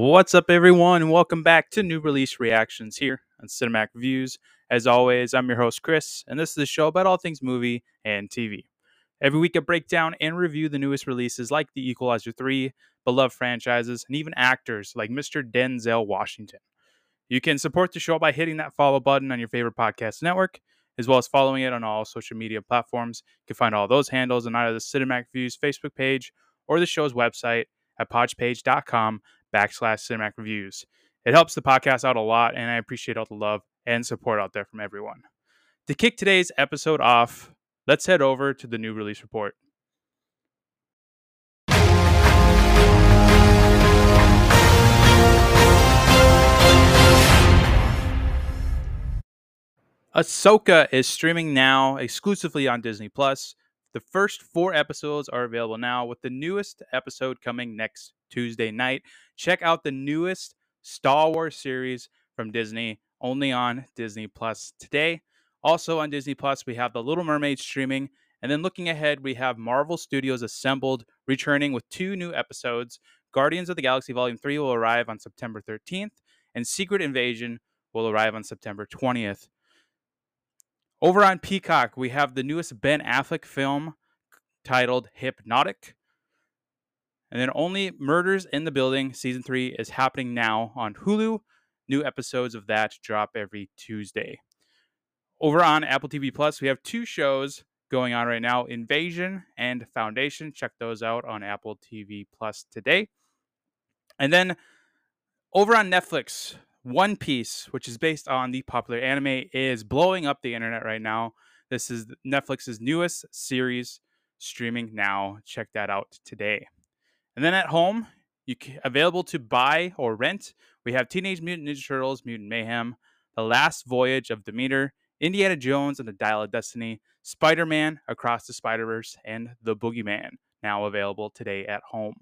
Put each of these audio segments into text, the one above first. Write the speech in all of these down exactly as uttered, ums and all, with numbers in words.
What's up, everyone, and welcome back to New Release Reactions here on Cinematic Reviews. As always, I'm your host, Chris, and this is a show about all things movie and T V. Every week, I break down and review the newest releases like The Equalizer three, beloved franchises, and even actors like Mister Denzel Washington. You can support the show by hitting that follow button on your favorite podcast network, as well as following it on all social media platforms. You can find all those handles on either the Cinematic Reviews Facebook page or the show's website at podpage.com backslash cinematic reviews. It helps the podcast out a lot, and I appreciate all the love and support out there from everyone. To kick today's episode off, let's head over to the new release report. Ahsoka is streaming now exclusively on Disney Plus. The first four episodes are available now, with the newest episode coming next Tuesday night. Check out the newest Star Wars series from Disney, only on Disney Plus today. Also on Disney Plus, we have The Little Mermaid streaming. And then looking ahead, we have Marvel Studios Assembled returning with two new episodes. Guardians of the Galaxy Volume three will arrive on September thirteenth, and Secret Invasion will arrive on September twentieth. Over on Peacock, we have the newest Ben Affleck film titled Hypnotic. And then Only Murders in the Building Season three is happening now on Hulu. New episodes of that drop every Tuesday. Over on Apple T V Plus, we have two shows going on right now, Invasion and Foundation. Check those out on Apple T V Plus today. And then over on Netflix, One Piece, which is based on the popular anime, is blowing up the internet right now. This is Netflix's newest series, streaming now. Check that out today. And then at home, you can, available to buy or rent, we have Teenage Mutant Ninja Turtles, Mutant Mayhem, The Last Voyage of Demeter, Indiana Jones and the Dial of Destiny, Spider-Man Across the Spider-Verse, and The Boogeyman, now available today at home.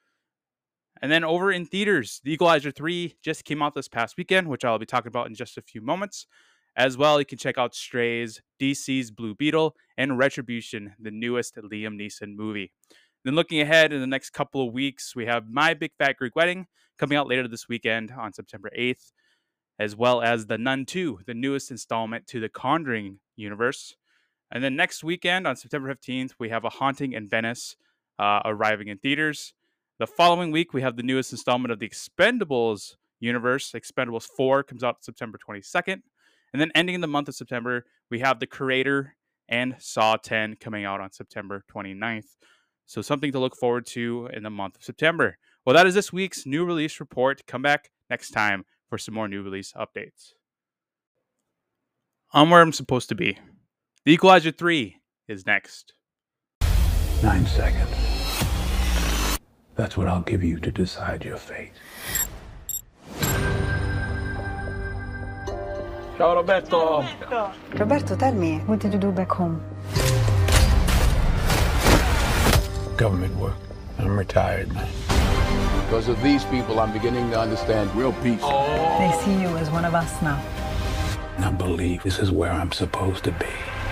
And then over in theaters, The Equalizer three just came out this past weekend, which I'll be talking about in just a few moments. As well, you can check out Strays, D C's Blue Beetle, and Retribution, the newest Liam Neeson movie. Then looking ahead in the next couple of weeks, we have My Big Fat Greek Wedding coming out later this weekend on September eighth, as well as The Nun two, the newest installment to the Conjuring universe. And then next weekend on September fifteenth, we have A Haunting in Venice uh, arriving in theaters. The following week, we have the newest installment of the Expendables universe. Expendables four comes out September twenty-second. And then ending in the month of September, we have The Creator and Saw ten coming out on September twenty-ninth. So something to look forward to in the month of September. Well, that is this week's new release report. Come back next time for some more new release updates. I'm where I'm supposed to be. The Equalizer three is next. Nine seconds. That's what I'll give you to decide your fate. Ciao Roberto. Roberto, tell me, what did you do back home? Government work. I'm retired, man. Because of these people, I'm beginning to understand real peace. Oh. They see you as one of us now. And I believe this is where I'm supposed to be.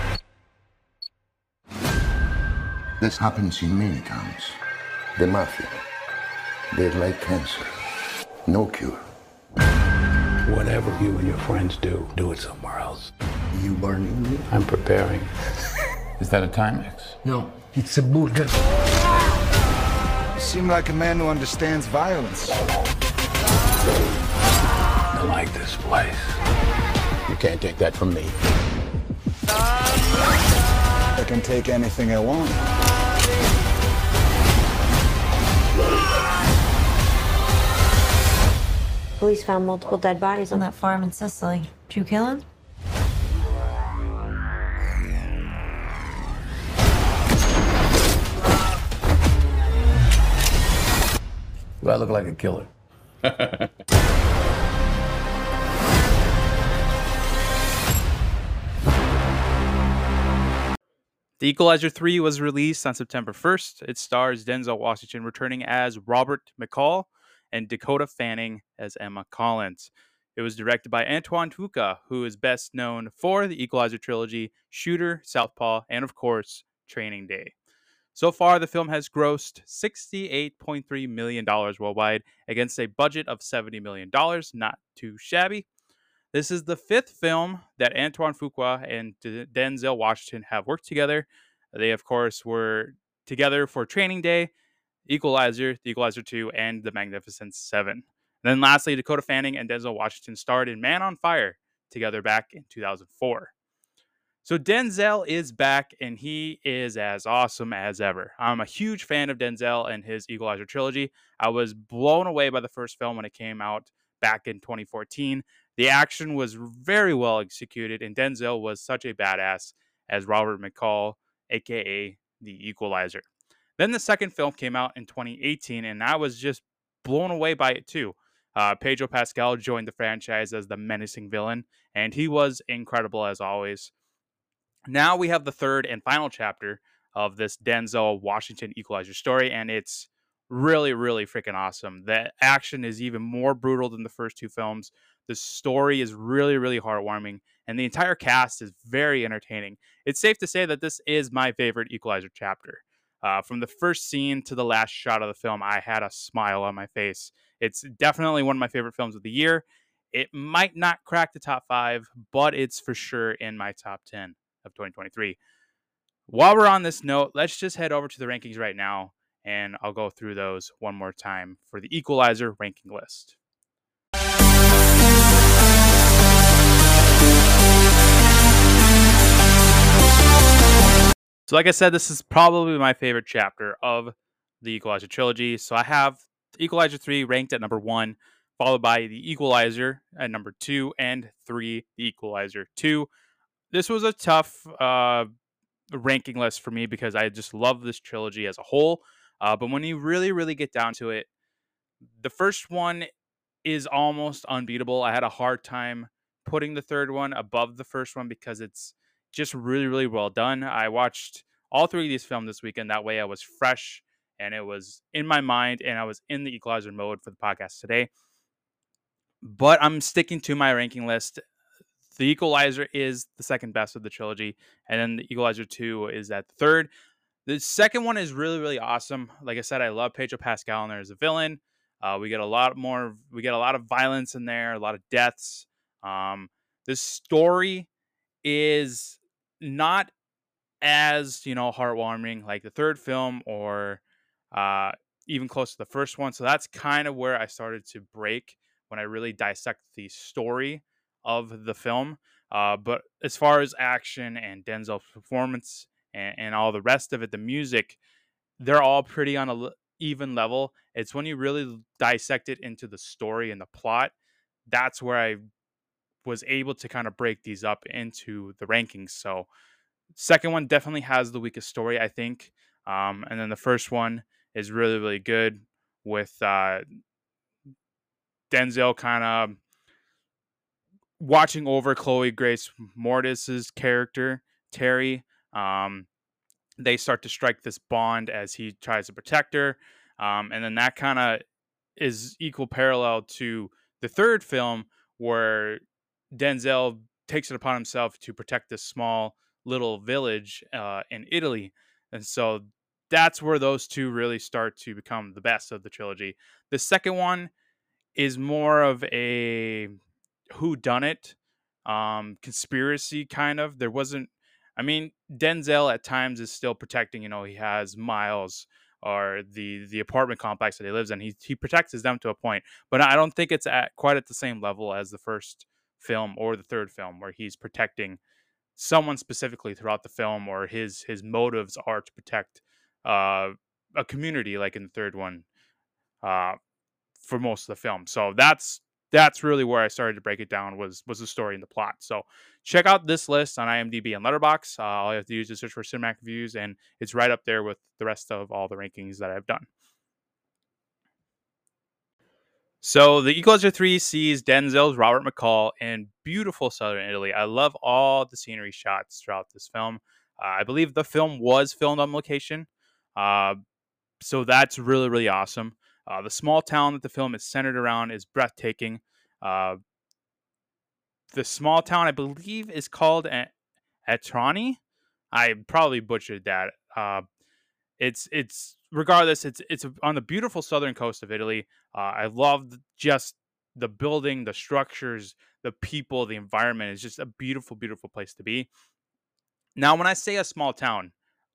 This happens in many towns. The mafia. They're like cancer. No cure. Whatever you and your friends do, do it somewhere else. You burning me? I'm preparing. Is that a Timex? No, it's a burger. You seem like a man who understands violence. I like this place. You can't take that from me. I can take anything I want. Police found multiple dead bodies on that farm in Sicily. Did you kill him? Do I look like a killer? The Equalizer three was released on September first. It stars Denzel Washington returning as Robert McCall and Dakota Fanning as Emma Collins. It was directed by Antoine Fuqua, who is best known for the Equalizer trilogy, Shooter, Southpaw, and of course, Training Day. So far, the film has grossed sixty-eight point three million dollars worldwide against a budget of seventy million dollars. Not too shabby. This is the fifth film that Antoine Fuqua and D- Denzel Washington have worked together. They, of course, were together for Training Day, Equalizer, The Equalizer two, and The Magnificent Seven. And then lastly, Dakota Fanning and Denzel Washington starred in Man on Fire together back in two thousand four. So Denzel is back, and he is as awesome as ever. I'm a huge fan of Denzel and his Equalizer trilogy. I was blown away by the first film when it came out back in twenty fourteen. The action was very well executed, and Denzel was such a badass as Robert McCall, aka the Equalizer. Then the second film came out in twenty eighteen, and I was just blown away by it too. Uh, Pedro Pascal joined the franchise as the menacing villain, and he was incredible as always. Now we have the third and final chapter of this Denzel Washington Equalizer story, and it's really, really freaking awesome. The action is even more brutal than the first two films. The story is really, really heartwarming, and the entire cast is very entertaining. It's safe to say that this is my favorite Equalizer chapter. Uh, from the first scene to the last shot of the film, I had a smile on my face. It's definitely one of my favorite films of the year. It might not crack the top five, but it's for sure in my top ten of twenty twenty-three. While we're on this note, let's just head over to the rankings right now, and I'll go through those one more time for the Equalizer ranking list. So like I said, this is probably my favorite chapter of the Equalizer trilogy. So I have Equalizer three ranked at number one, followed by the Equalizer at number two, and three, the Equalizer two. This was a tough uh, ranking list for me because I just love this trilogy as a whole. Uh, but when you really, really get down to it, the first one is almost unbeatable. I had a hard time putting the third one above the first one because it's just really, really well done. I watched all three of these films this weekend. That way I was fresh and it was in my mind and I was in the Equalizer mode for the podcast today. But I'm sticking to my ranking list. The Equalizer is the second best of the trilogy, and then the Equalizer two is at the third. The second one is really, really awesome. Like I said, I love Pedro Pascal in there as a villain. Uh, we get a lot more, we get a lot of violence in there, a lot of deaths. Um, the story is not as, you know, heartwarming like the third film or uh, even close to the first one. So that's kind of where I started to break when I really dissect the story of the film. Uh, but as far as action and Denzel's performance and, and all the rest of it, the music, they're all pretty on a l- even level. It's when you really dissect it into the story and the plot, that's where I was able to kind of break these up into the rankings. So second one definitely has the weakest story, I think. Um, and then the first one is really, really good with uh, Denzel kind of watching over Chloe Grace Moretz's character, Terry. Um, they start to strike this bond as he tries to protect her. Um, and then that kind of is equal parallel to the third film where Denzel takes it upon himself to protect this small little village uh, in Italy. And so that's where those two really start to become the best of the trilogy. The second one is more of a whodunit um, conspiracy kind of. There wasn't, I mean, Denzel at times is still protecting, you know, he has Miles or the the apartment complex that he lives in. He he protects them to a point, but I don't think it's at quite at the same level as the first film or the third film where he's protecting someone specifically throughout the film, or his his motives are to protect uh, a community like in the third one uh, for most of the film. So that's that's really where I started to break it down was was the story and the plot. So check out this list on IMDb and Letterboxd. Uh, all you have to do is just search for Cinematic Reviews, and it's right up there with the rest of all the rankings that I've done. So the Equalizer three sees Denzel's Robert McCall in beautiful southern Italy. I love all the scenery shots throughout this film. Uh, I believe the film was filmed on location. Uh, so that's really, really awesome. Uh, the small town that the film is centered around is breathtaking. Uh, the small town, I believe, is called Atrani. I probably butchered that. Uh, It's it's regardless, it's it's on the beautiful southern coast of Italy. Uh, I love just the building, the structures, the people, the environment. It's just a beautiful, beautiful place to be. Now, when I say a small town,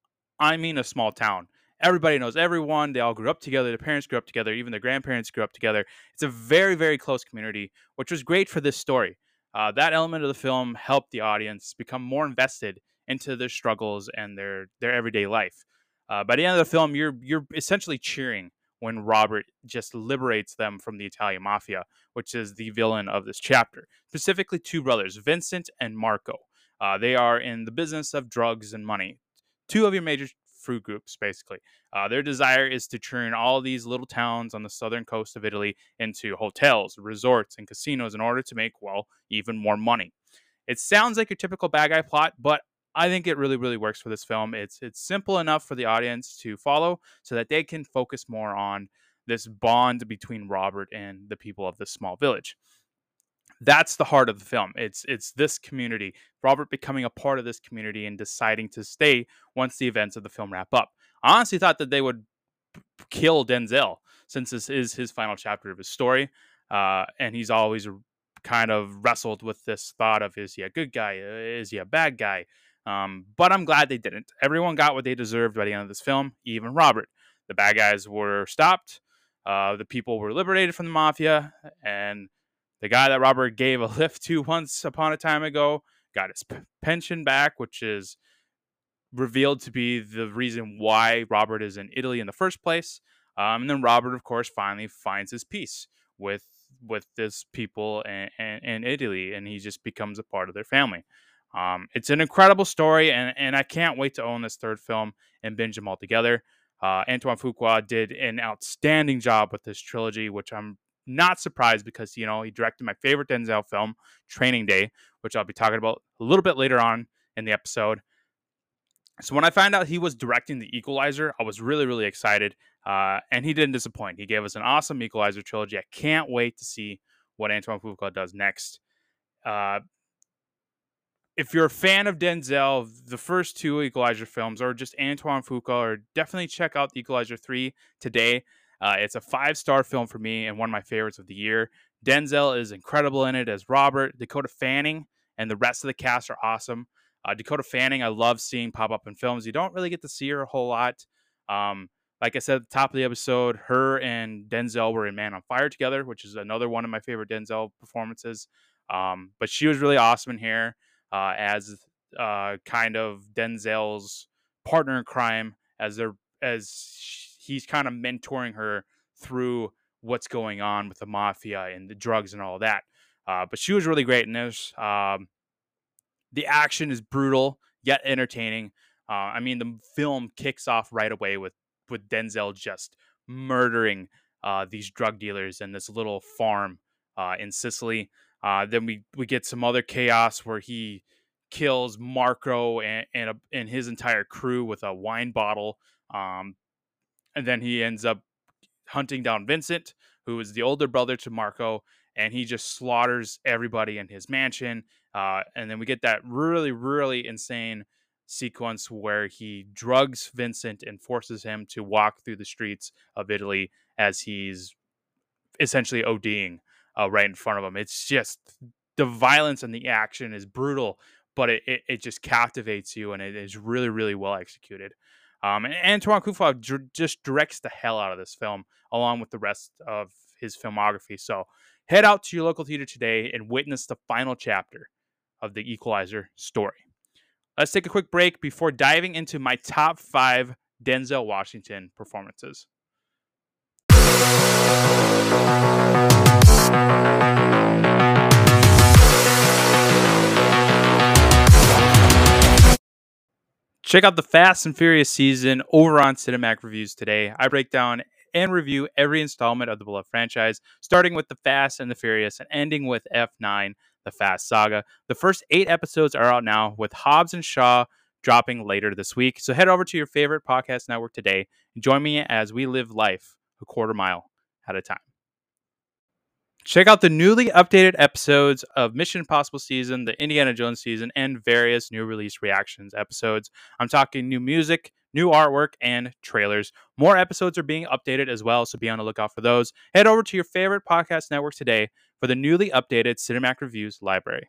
I mean a small town. Everybody knows everyone. They all grew up together. Their parents grew up together. Even their grandparents grew up together. It's a very, very close community, which was great for this story. Uh, that element of the film helped the audience become more invested into their struggles and their their everyday life. Uh, by the end of the film, you're you're essentially cheering when Robert just liberates them from the Italian mafia, which is the villain of this chapter. Specifically, two brothers, Vincent and Marco. Uh, they are in the business of drugs and money. Two of your major fruit groups, basically. Uh, their desire is to turn all these little towns on the southern coast of Italy into hotels, resorts, and casinos in order to make, well, even more money. It sounds like your typical bad guy plot, but I think it really, really works for this film. It's it's simple enough for the audience to follow so that they can focus more on this bond between Robert and the people of this small village. That's the heart of the film. It's it's this community, Robert becoming a part of this community and deciding to stay once the events of the film wrap up. I honestly thought that they would p- kill Denzel since this is his final chapter of his story, uh, and he's always kind of wrestled with this thought of, is he a good guy? Uh, Is he a bad guy? Um, but I'm glad they didn't. Everyone got what they deserved by the end of this film, even Robert. The bad guys were stopped. Uh, the people were liberated from the mafia, and the guy that Robert gave a lift to once upon a time ago got his p- pension back, which is revealed to be the reason why Robert is in Italy in the first place. Um, and then Robert, of course, finally finds his peace with with this people in, in, in Italy, and he just becomes a part of their family. Um, it's an incredible story, and, and I can't wait to own this third film and binge them all together. Uh, Antoine Fuqua did an outstanding job with this trilogy, which I'm not surprised because, you know, he directed my favorite Denzel film, Training Day, which I'll be talking about a little bit later on in the episode. So when I found out he was directing The Equalizer, I was really, really excited. Uh, and he didn't disappoint. He gave us an awesome Equalizer trilogy. I can't wait to see what Antoine Fuqua does next. Uh, if you're a fan of Denzel, the first two Equalizer films, or just Antoine Fuqua, or definitely check out The Equalizer three today. Uh, it's a five-star film for me and one of my favorites of the year. Denzel is incredible in it as Robert. Dakota Fanning and the rest of the cast are awesome. Uh, Dakota Fanning, I love seeing pop up in films. You don't really get to see her a whole lot. Um, like I said at the top of the episode, her and Denzel were in Man on Fire together, which is another one of my favorite Denzel performances. Um, but she was really awesome in here uh, as uh, kind of Denzel's partner in crime, as they're as he's kind of mentoring her through what's going on with the mafia and the drugs and all that. Uh, but she was really great in this. Um, the action is brutal yet entertaining. Uh, I mean, the film kicks off right away with with Denzel just murdering uh, these drug dealers in this little farm uh, in Sicily. Uh, then we we get some other chaos where he kills Marco and and, a, and his entire crew with a wine bottle. Um, and then he ends up hunting down Vincent, who is the older brother to Marco, and he just slaughters everybody in his mansion. Uh, and then we get that really, really insane sequence where he drugs Vincent and forces him to walk through the streets of Italy as he's essentially ODing uh, right in front of him. It's just, the violence and the action is brutal, but it, it, it just captivates you, and it is really, really well executed. Um, and Antoine Fuqua dr- just directs the hell out of this film, along with the rest of his filmography. So head out to your local theater today and witness the final chapter of the Equalizer story. Let's take a quick break before diving into my top five Denzel Washington performances. Check out the Fast and Furious season over on Cinemac Reviews today. I break down and review every installment of the beloved franchise, starting with the Fast and the Furious and ending with F nine, the Fast Saga. The first eight episodes are out now, with Hobbs and Shaw dropping later this week. So head over to your favorite podcast network today and join me as we live life a quarter mile at a time. Check out the newly updated episodes of Mission Impossible season, the Indiana Jones season, and various new release reactions episodes. I'm talking new music, new artwork, and trailers. More episodes are being updated as well, so be on the lookout for those. Head over to your favorite podcast network today for the newly updated Cinematic Reviews library.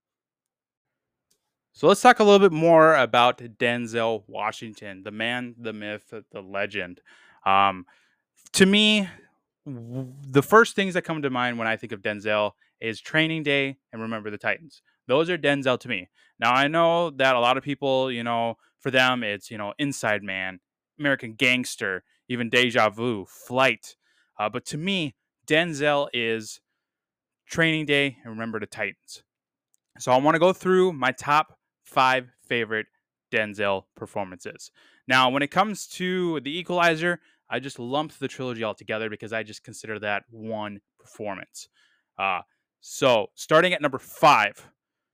So let's talk a little bit more about Denzel Washington, the man, the myth, the legend. Um, to me, w- the first things that come to mind when I think of Denzel is Training Day and Remember the Titans. Those are Denzel to me. Now, I know that a lot of people, you know, for them, it's, you know, Inside Man, American Gangster, even Deja Vu, Flight. Uh, but to me, Denzel is Training Day and Remember the Titans. So I want to go through my top five favorite Denzel performances. Now, when it comes to The Equalizer, I just lumped the trilogy all together because I just consider that one performance. Uh, so starting at number five,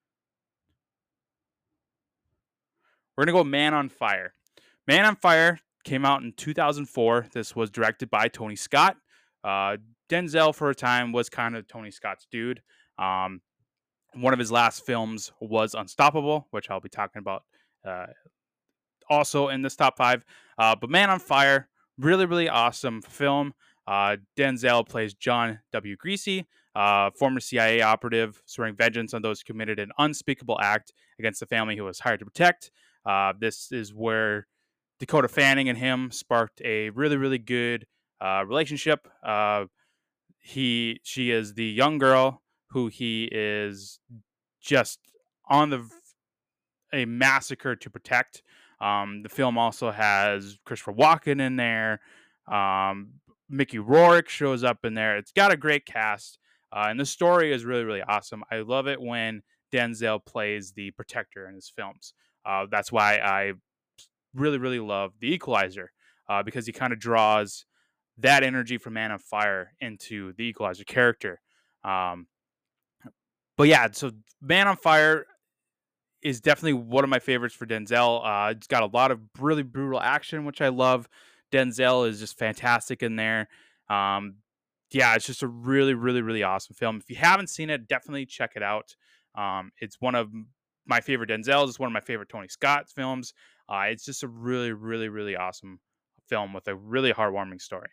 we're going to go Man on Fire. Man on Fire came out in two thousand four. This was directed by Tony Scott. Uh, Denzel, for a time, was kind of Tony Scott's dude. Um, One of his last films was Unstoppable, which I'll be talking about uh, also in this top five. Uh, but Man on Fire, really, really awesome film. Uh, Denzel plays John W. Greasy, uh, former C I A operative, swearing vengeance on those who committed an unspeakable act against the family he was hired to protect. Uh, this is where Dakota Fanning and him sparked a really, really good uh, relationship. Uh, he, she is the young girl who he is just on the a massacre to protect. Um, the film also has Christopher Walken in there. Um, Mickey Rourke shows up in there. It's got a great cast, uh, and the story is really, really awesome. I love it when Denzel plays the protector in his films. Uh, that's why I really, really love The Equalizer, uh, because he kind of draws that energy from Man on Fire into the Equalizer character. Um, but yeah, so Man on Fire is definitely one of my favorites for Denzel. Uh, it's got a lot of really brutal action, which I love. Denzel is just fantastic in there. Um, yeah, it's just a really, really, really awesome film. If you haven't seen it, definitely check it out. Um, it's one of my favorite Denzels. It's one of my favorite Tony Scott films. Uh, it's just a really, really, really awesome film with a really heartwarming story.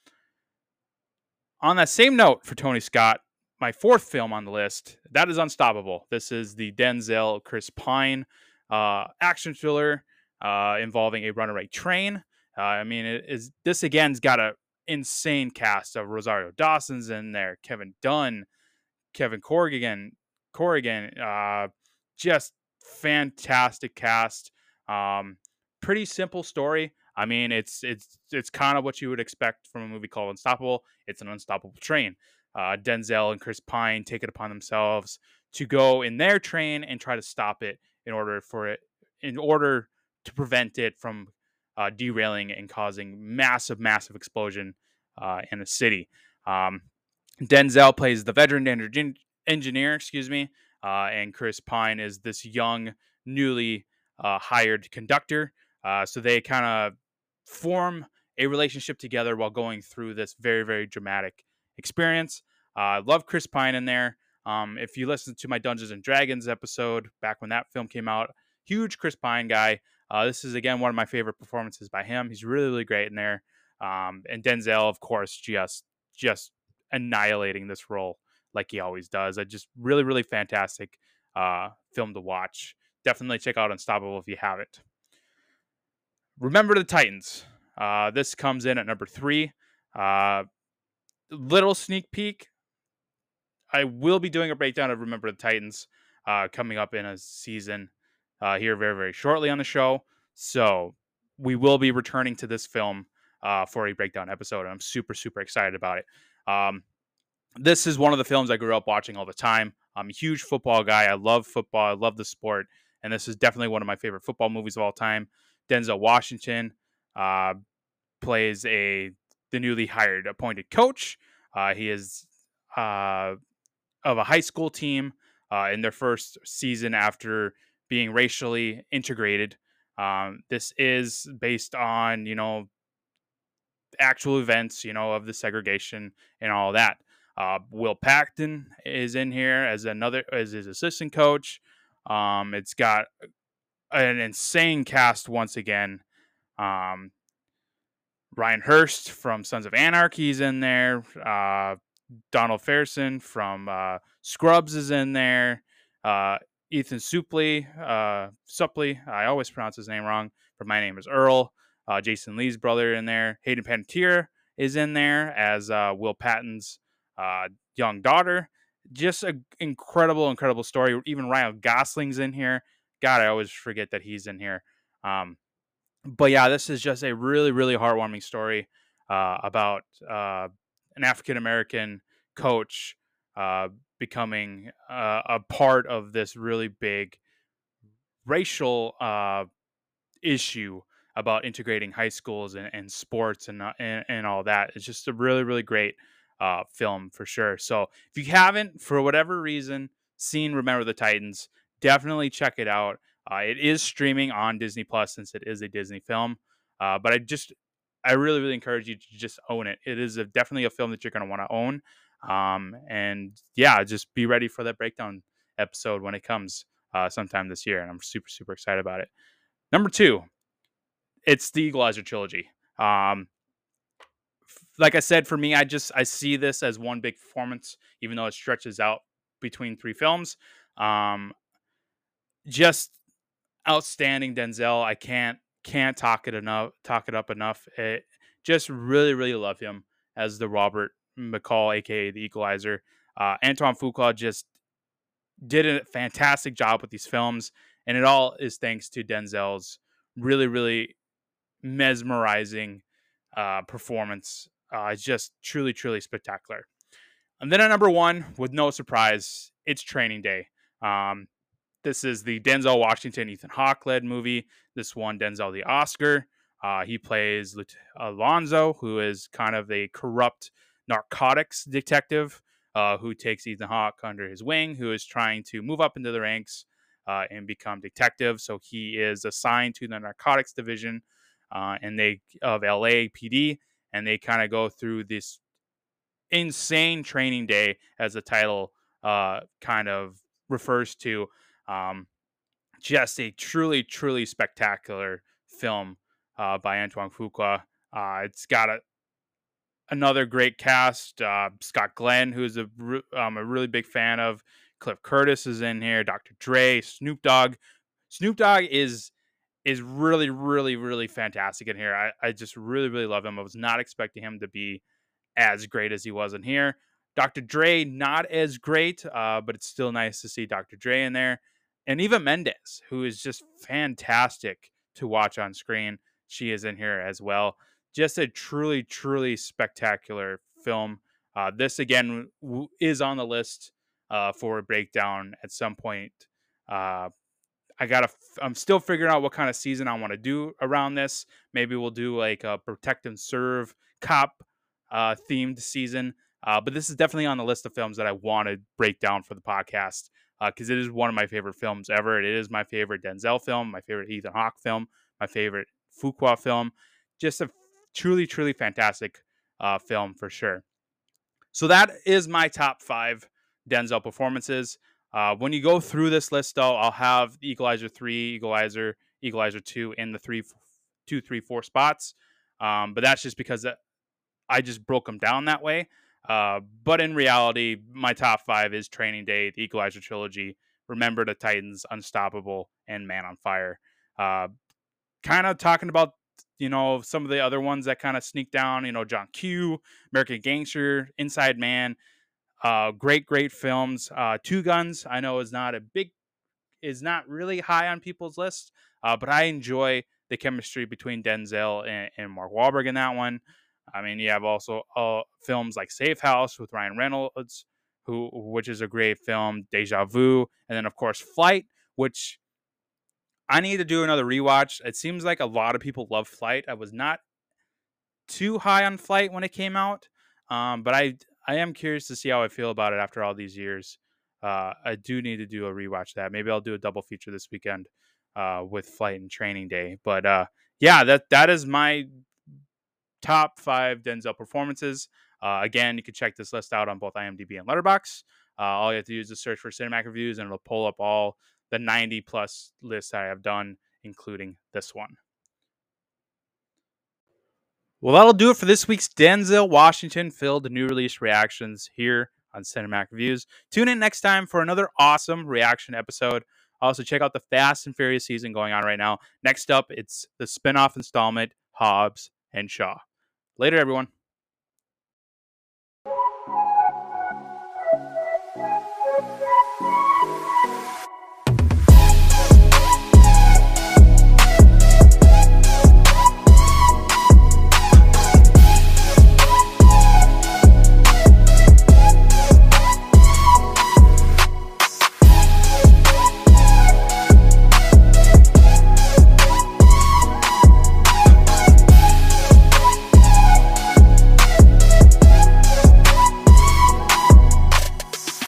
On that same note for Tony Scott, my fourth film on the list, that is Unstoppable. This is the Denzel Chris Pine uh, action thriller uh, involving a runaway train. Uh, I mean, it is this again's got a insane cast of Rosario Dawson's in there, Kevin Dunn, Kevin Corrigan, Corrigan, uh, just fantastic cast. Um, pretty simple story. I mean, it's it's it's kind of what you would expect from a movie called Unstoppable. It's an unstoppable train. Uh, Denzel and Chris Pine take it upon themselves to go in their train and try to stop it in order for it, in order to prevent it from uh, derailing and causing massive, massive explosion uh, in the city. Um, Denzel plays the veteran en- engineer, excuse me, uh, and Chris Pine is this young, newly uh, hired conductor. Uh, so they kind of form a relationship together while going through this very, very dramatic experience. I uh, love Chris Pine in there. Um, if you listen to my Dungeons and Dragons episode back when that film came out, huge Chris Pine guy. Uh, this is, again, one of my favorite performances by him. He's really, really great in there. Um, and Denzel, of course, just just annihilating this role like he always does. A just really, really fantastic uh, film to watch. Definitely check out Unstoppable if you haven't. Remember the Titans. Uh, this comes in at number three. Uh, little sneak peek. I will be doing a breakdown of Remember the Titans uh, coming up in a season uh, here very, very shortly on the show. So we will be returning to this film uh, for a breakdown episode, and I'm super, super excited about it. Um, this is one of the films I grew up watching all the time. I'm a huge football guy. I love football. I love the sport, and this is definitely one of my favorite football movies of all time. Denzel Washington uh, plays a the newly hired appointed coach. Uh, he is uh, of a high school team uh, in their first season after being racially integrated. Um, this is based on, you know, actual events, you know, of the segregation and all that. Uh, Will Paxton is in here as another as his assistant coach. Um, it's got an insane cast once again. Um, Ryan Hurst from Sons of Anarchy is in there. Uh, Donald Faison from uh, Scrubs is in there. Uh, Ethan Suplee, uh, Suplee, I always pronounce his name wrong, but My Name is Earl. Uh, Jason Lee's brother in there. Hayden Panettiere is in there as uh, Will Patton's uh, young daughter. Just an incredible, incredible story. Even Ryan Gosling's in here. God, I always forget that he's in here. Um, but yeah, this is just a really, really heartwarming story uh, about uh, an African American coach uh, becoming uh, a part of this really big racial uh, issue about integrating high schools and, and sports and, uh, and and all that. It's just a really, really great uh, film for sure. So if you haven't, for whatever reason, seen Remember the Titans, definitely check it out. Uh, it is streaming on Disney Plus since it is a Disney film. Uh, but I just, I really, really encourage you to just own it. It is a, definitely a film that you're going to want to own. Um, and yeah, just be ready for that breakdown episode when it comes uh, sometime this year. And I'm super, super excited about it. Number two, it's the Equalizer trilogy. Um, like I said, for me, I just I see this as one big performance, even though it stretches out between three films. Um, just outstanding Denzel. I can't can't talk it enough, talk it up enough. It, just really, really love him as the Robert McCall, aka the Equalizer. Uh, Antoine Fuqua just did a fantastic job with these films, and it all is thanks to Denzel's really, really mesmerizing uh, performance. Uh, it's just truly, truly spectacular. And then at number one, with no surprise, it's Training Day. Um, this is the Denzel Washington, Ethan Hawke led movie. This won Denzel the Oscar. Uh, he plays Alonzo, who is kind of a corrupt narcotics detective uh, who takes Ethan Hawke under his wing, who is trying to move up into the ranks uh, and become detective. So he is assigned to the narcotics division uh, and they of L A P D, and they kind of go through this insane training day, as the title uh, kind of refers to. Um, just a truly, truly spectacular film uh, by Antoine Fuqua. Uh, it's got a, another great cast. Uh, Scott Glenn, who's a, um, a really big fan of. Cliff Curtis is in here. Doctor Dre, Snoop Dogg. Snoop Dogg is is really, really, really fantastic in here. I, I just really, really love him. I was not expecting him to be as great as he was in here. Doctor Dre, not as great, uh, but it's still nice to see Doctor Dre in there. And Eva Mendes, who is just fantastic to watch on screen. She is in here as well. Just a truly, truly spectacular film. Uh, this, again, w- is on the list uh, for a breakdown at some point. Uh, I gotta. I'm still figuring out what kind of season I want to do around this. Maybe we'll do like a protect and serve cop uh, themed season. Uh, but this is definitely on the list of films that I want to break down for the podcast because uh, it is one of my favorite films ever. It is my favorite Denzel film, my favorite Ethan Hawke film, my favorite Fuqua film. Just a truly, truly fantastic uh, film for sure. So that is my top five Denzel performances. Uh, when you go through this list, though, I'll have Equalizer three, Equalizer, Equalizer two in the three, two, three, four spots. Um, but that's just because I just broke them down that way. Uh, but in reality, my top five is Training Day, the Equalizer trilogy, Remember the Titans, Unstoppable, and Man on Fire. Uh, kind of talking about, you know, some of the other ones that kind of sneak down, you know, John Q, American Gangster, Inside Man. Uh, great, great films. Uh, Two Guns, I know is not a big, is not really high on people's list, uh, but I enjoy the chemistry between Denzel and, and Mark Wahlberg in that one. I mean, you have also uh, films like Safe House with Ryan Reynolds, who which is a great film. Deja Vu, and then of course Flight, which I need to do another rewatch. It seems like a lot of people love Flight. I was not too high on Flight when it came out, um, but I I am curious to see how I feel about it after all these years. Uh, I do need to do a rewatch of that. Maybe I'll do a double feature this weekend uh, with Flight and Training Day. But uh, yeah, that that is my top five Denzel performances. Uh, again, you can check this list out on both IMDb and Letterboxd. Uh, all you have to do is just search for Cinematic Reviews, and it'll pull up all the ninety plus lists I have done, including this one. Well, that'll do it for this week's Denzel Washington filled new release reactions here on Cinematic Reviews. Tune in next time for another awesome reaction episode. Also, check out the Fast and Furious season going on right now. Next up, it's the spinoff installment, Hobbs and Shaw. Later, everyone.